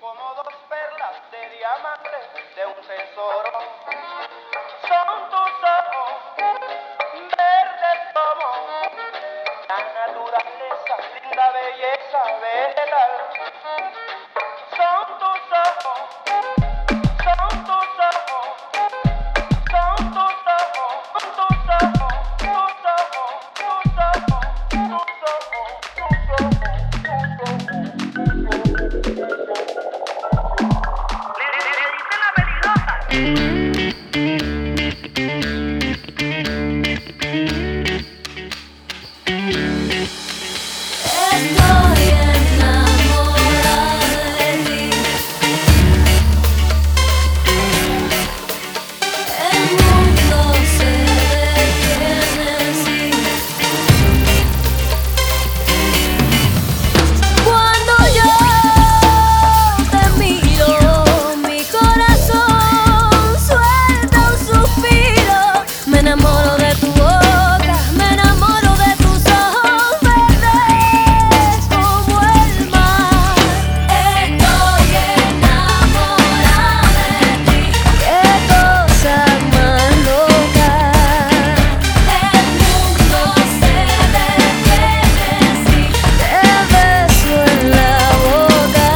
como dos perlas de diamante de un tesoro. Son tus ojos, verdes como la naturaleza, linda belleza vegetal. Son tus ojos, son tus ojos, son tus ojos, son tus ojos, tus ojos, tus ojos, tus ojos, Le dicen la peligrosa. Estoy enamorada de ti. El mundo se detiene así cuando yo te miro. Mi corazón suelta un suspiro. Me enamoro de tu boca, me enamoro de tus ojos verdes como el mar. Estoy enamorada de ti. Qué cosa más loca. El mundo se detiene si te beso en la boca.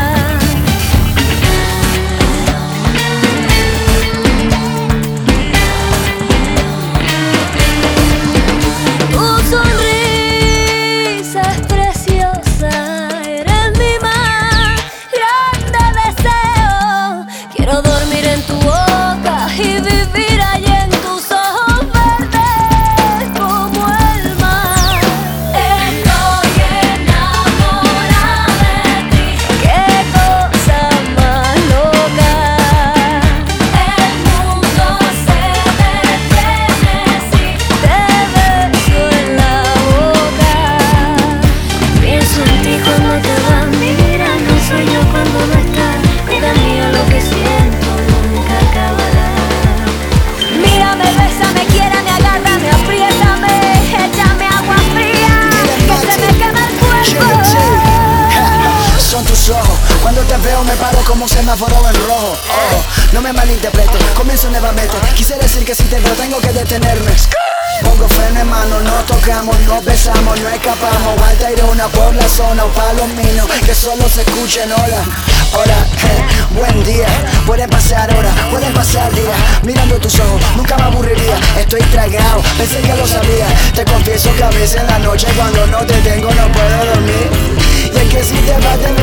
Tu sonrisa es preciosa, eres mi más grande deseo. Quiero dormir en tu boca y vivir allí en tus ojos verdes como el mar. Estoy enamorada de ti. Qué cosa más loca. El mundo se detiene si te beso en la boca. Pienso en ti cuando te vas, mirando sueño cuando no estás. Vida mía, lo que siento nunca acabará. Mírame, bésame, quiérame, agárrame, apriétame, échame agua fría, que se me quema el cuerpo. Son tus ojos, cuando te veo me paro como un semáforo en rojo. No me malinterpretes, comienzo nuevamente. Quise decir que si te veo tengo que detenerme. Pongo freno en mano, nos tocamos, nos besamos, no escapamos. Alta irona por la zona, o palomino, que solo se escuchen hola. Hola, buen día, pueden pasar horas, pueden pasar días. Mirando tus ojos, nunca me aburriría. Estoy tragado, pensé que lo sabía. Te confieso que a veces en la noche cuando no te tengo no puedo dormir. Y es que si te vas de